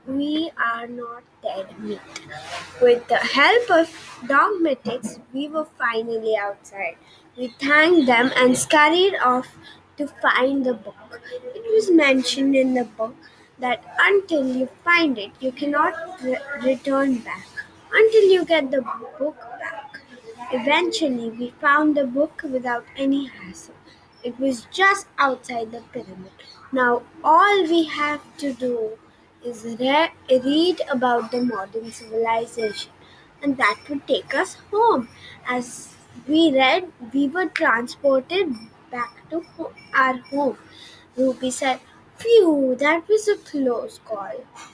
We are not dead meat. With the help of dogmatics, we were finally outside. We thanked them and scurried off to find the book. It was mentioned in the book that until you find it, you cannot return back until you get the book back. Eventually, we found the book without any hassle. It was just outside the pyramid. Now, all we have to do is read about the modern civilization, and that would take us home. As we read, we were transported back to our home. Ruby said, "Phew, that was a close call."